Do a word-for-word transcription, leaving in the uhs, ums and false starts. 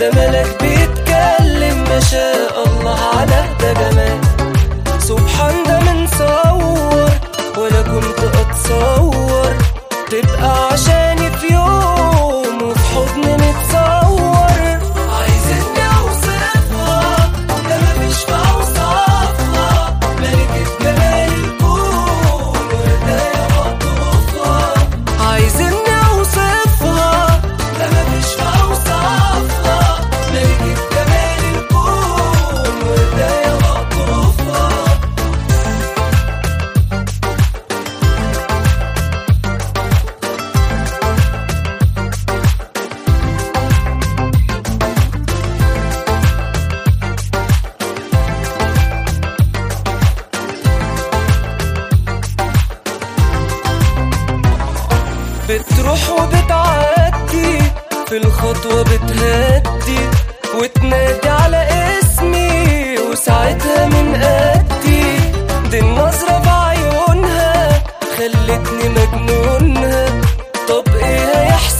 ملك بيتكلم، ما شاء الله على ده جمال. سبحان ده منصور ولا كنت اتصور تبقى عشاني في يوم وفي حضني متصور. عايزني اوصفها ده مفيش في اوصافها، ملكة جمال الكون ورداية مقطوفة. عايزني اوصفها ده مفيش في اوصافها، ملكة جمال الكون ورداية مقطوفة. بتروح وبتعدي في الخطوة بتهدي وتنادي على اسمي وساعتها من قدي. دي النظرة بعيونها خلتني مجنونها، طب ايه هيحصل